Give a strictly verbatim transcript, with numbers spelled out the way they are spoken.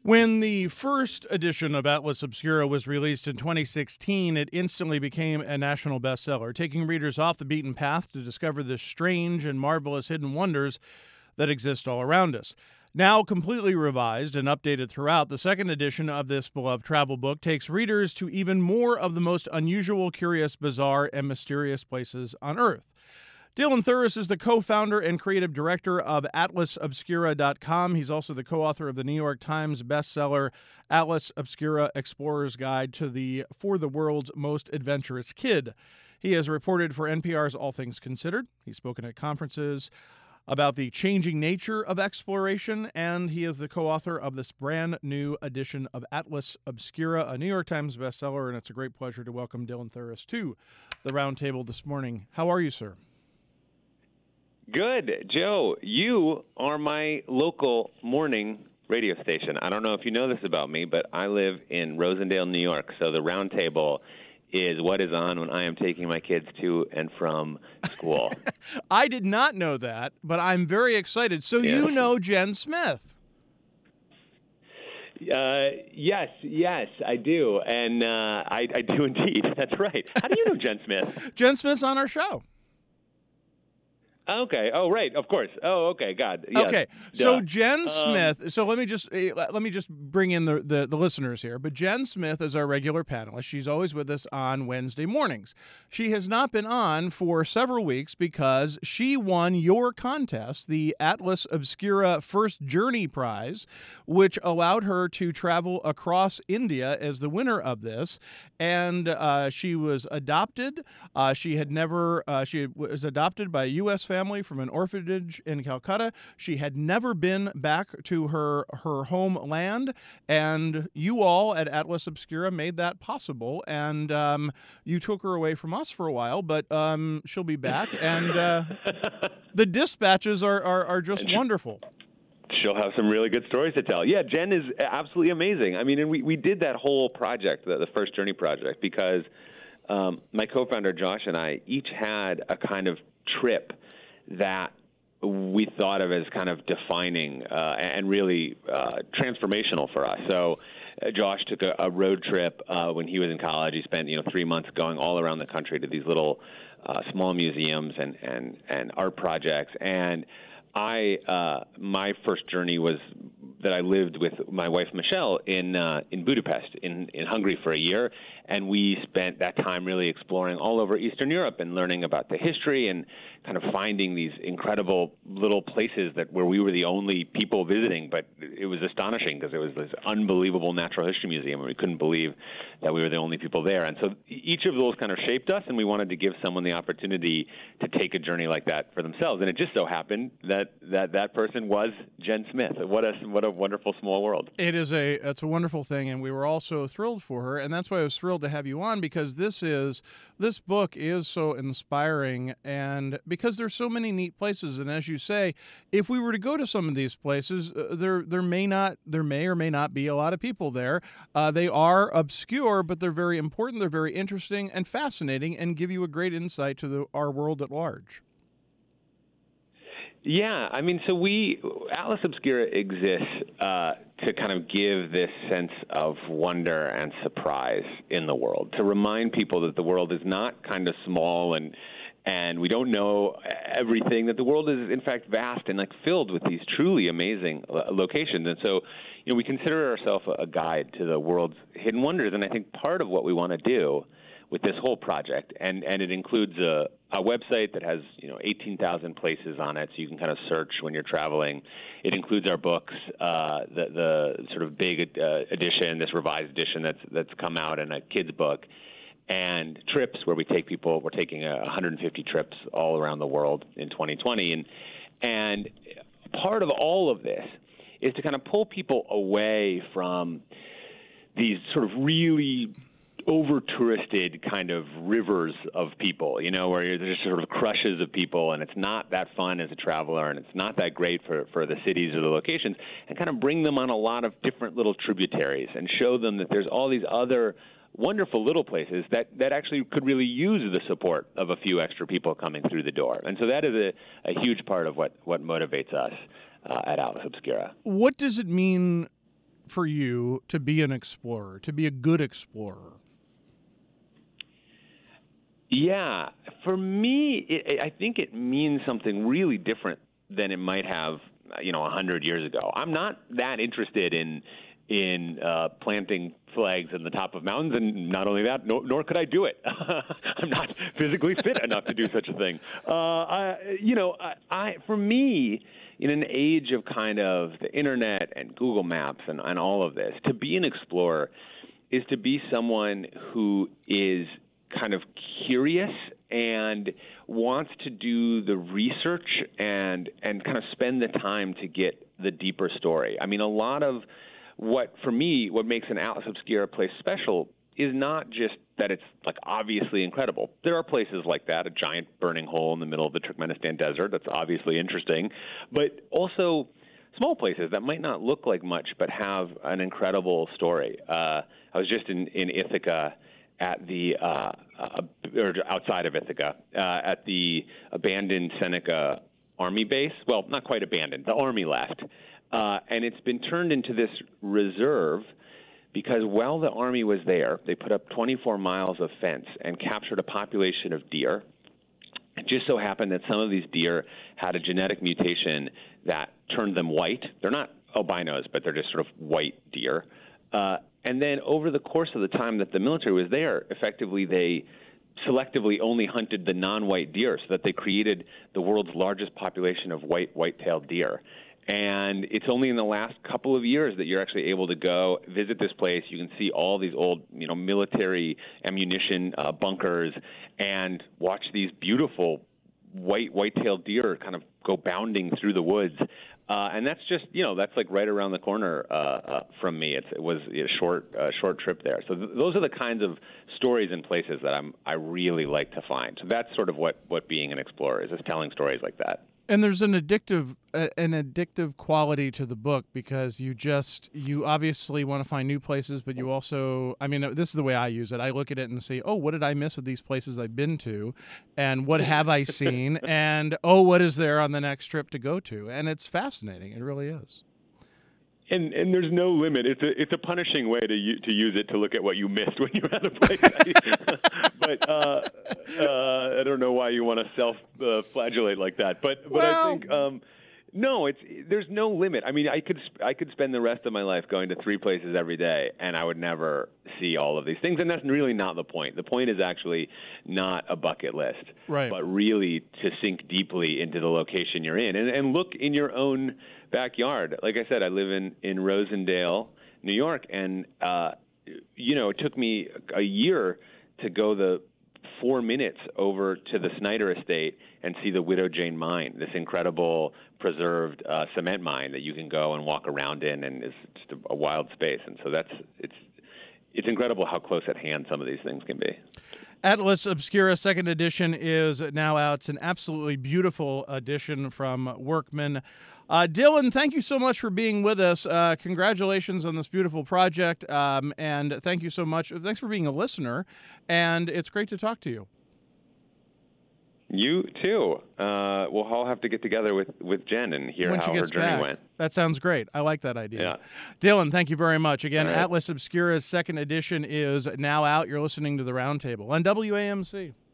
When the first edition of Atlas Obscura was released in twenty sixteen, it instantly became a national bestseller, taking readers off the beaten path to discover the strange and marvelous hidden wonders that exist all around us. Now completely revised and updated throughout, the second edition of this beloved travel book takes readers to even more of the most unusual, curious, bizarre, and mysterious places on Earth. Dylan Thuras is the co-founder and creative director of Atlas Obscura dot com. He's also the co-author of the New York Times bestseller Atlas Obscura: Explorer's Guide to the for the World's Most Adventurous Kid. He has reported for N P R's All Things Considered. He's spoken at conferences about the changing nature of exploration, and he is the co-author of this brand new edition of Atlas Obscura, a New York Times bestseller, and it's a great pleasure to welcome Dylan Thuras to the roundtable this morning. How are you, sir? Good. Joe, you are my local morning radio station. I don't know if you know this about me, but I live in Rosendale, New York, so the round table is what is on when I am taking my kids to and from school. I did not know that, but I'm very excited. So yeah. You know Jen Smith. Uh, yes, yes, I do. And uh, I, I do indeed. That's right. How do you know Jen Smith? Jen Smith's on our show. Okay. Oh, right. Of course. Oh, okay. God. Yes. Okay. So Duh. Jen um, Smith. So let me just let me just bring in the, the the listeners here. But Jen Smith is our regular panelist. She's always with us on Wednesday mornings. She has not been on for several weeks because she won your contest, the Atlas Obscura First Journey Prize, which allowed her to travel across India as the winner of this. And uh, she was adopted. Uh, she had never. Uh, she was adopted by a U S family from an orphanage in Calcutta. She had never been back to her her homeland, and you all at Atlas Obscura made that possible. And um, you took her away from us for a while, but um, she'll be back. And uh, the dispatches are are, are just wonderful. She'll have some really good stories to tell. Yeah, Jen is absolutely amazing. I mean, and we, we did that whole project, the, the First Journey project, because um, my co-founder Josh and I each had a kind of trip that we thought of as kind of defining uh, and really uh, transformational for us. So uh, Josh took a, a road trip uh, when he was in college. He spent, you know, three months going all around the country to these little uh, small museums and, and, and art projects. And I, uh, my first journey was that I lived with my wife Michelle in uh, in Budapest in, in Hungary for a year, and we spent that time really exploring all over Eastern Europe and learning about the history and kind of finding these incredible little places that where we were the only people visiting. But it was astonishing because it was this unbelievable natural history museum, and we couldn't believe that we were the only people there. And so each of those kind of shaped us, and we wanted to give someone the opportunity to take a journey like that for themselves. And it just so happened that that, that person was Jen Smith. What a what a wonderful small world. It is a it's a wonderful thing, and we were all so thrilled for her, and that's why I was thrilled to have you on, because this is this book is so inspiring, and because there's so many neat places. And as you say, if we were to go to some of these places, uh, there there may not there may or may not be a lot of people there. Uh, they are obscure, but they're very important. They're very interesting and fascinating, and give you a great insight to the, our world at large. Yeah, I mean, so we, Atlas Obscura exists uh, to kind of give this sense of wonder and surprise in the world, to remind people that the world is not kind of small and and we don't know everything, that the world is, in fact, vast and like filled with these truly amazing locations. And so, you know, we consider ourselves a guide to the world's hidden wonders. And I think part of what we want to do with this whole project, and, and it includes a, a website that has, you know, eighteen thousand places on it, so you can kind of search when you're traveling. It includes our books, uh, the, the sort of big uh, edition, this revised edition that's that's come out, and a kid's book, and trips where we take people. We're taking uh, one hundred fifty trips all around the world in twenty twenty, and and part of all of this is to kind of pull people away from these sort of really over-touristed kind of rivers of people, you know, where there's sort of crushes of people, and it's not that fun as a traveler, and it's not that great for, for the cities or the locations, and kind of bring them on a lot of different little tributaries and show them that there's all these other wonderful little places that, that actually could really use the support of a few extra people coming through the door. And so that is a, a huge part of what, what motivates us uh, at Atlas Obscura. What does it mean for you to be an explorer, to be a good explorer? Yeah, for me, it, I think it means something really different than it might have, you know, a hundred years ago. I'm not that interested in in uh, planting flags in the top of mountains, and not only that, nor, nor could I do it. I'm not physically fit enough to do such a thing. Uh, I, you know, I, I for me, in an age of kind of the internet and Google Maps and, and all of this, to be an explorer is to be someone who is kind of curious and wants to do the research and and kind of spend the time to get the deeper story. I mean, a lot of what, for me, what makes an Atlas Obscura place special is not just that it's like obviously incredible. There are places like that, a giant burning hole in the middle of the Turkmenistan desert that's obviously interesting, but also small places that might not look like much but have an incredible story. Uh, I was just in, in Ithaca at the uh, uh, or outside of Ithaca uh, at the abandoned Seneca Army base. Well, not quite abandoned. The Army left, uh, and it's been turned into this reserve because while the Army was there, they put up twenty-four miles of fence and captured a population of deer. It just so happened that some of these deer had a genetic mutation that turned them white. They're not albinos, but they're just sort of white deer. Uh, and then over the course of the time that the military was there, effectively they selectively only hunted the non-white deer so that they created the world's largest population of white white-tailed deer. And it's only in the last couple of years that you're actually able to go visit this place. You can see all these old, you know, military ammunition uh, bunkers and watch these beautiful white white-tailed deer kind of go bounding through the woods. Uh, and that's just, you know, that's like right around the corner uh, uh, from me. It's, it was a short, uh, short trip there. So th- those are the kinds of stories and places that I'm, I really like to find. So that's sort of what, what being an explorer is, is telling stories like that. And there's an addictive uh, an addictive quality to the book because you just you obviously want to find new places, but you also, I mean, this is the way I use it. I look at it and say, oh, what did I miss of these places I've been to, and what have I seen, and oh, what is there on the next trip to go to? And it's fascinating. It really is. And and there's no limit. It's a it's a punishing way to u- to use it to look at what you missed when you were at a place. but uh, uh, I don't know why you want to self uh, flagellate like that. But but well, I think um, no, it's there's no limit. I mean, I could sp- I could spend the rest of my life going to three places every day, and I would never see all of these things. And that's really not the point. The point is actually not a bucket list, right, but really to sink deeply into the location you're in and, and look in your own backyard. Like I said, I live in, in Rosendale, New York, and, uh, you know, it took me a year to go the four minutes over to the Snyder Estate and see the Widow Jane Mine, this incredible preserved uh, cement mine that you can go and walk around in, and it's just a, a wild space. And so that's it's it's incredible how close at hand some of these things can be. Atlas Obscura second edition is now out. It's an absolutely beautiful edition from Workman. Uh, Dylan, thank you so much for being with us. Uh, congratulations on this beautiful project, um, and thank you so much. Thanks for being a listener, and it's great to talk to you. You too. Uh, we'll all have to get together with, with Jen and hear when how she her gets journey back. went. That sounds great. I like that idea. Yeah. Dylan, thank you very much. Again, right. Atlas Obscura's second edition is now out. You're listening to The Roundtable on W A M C.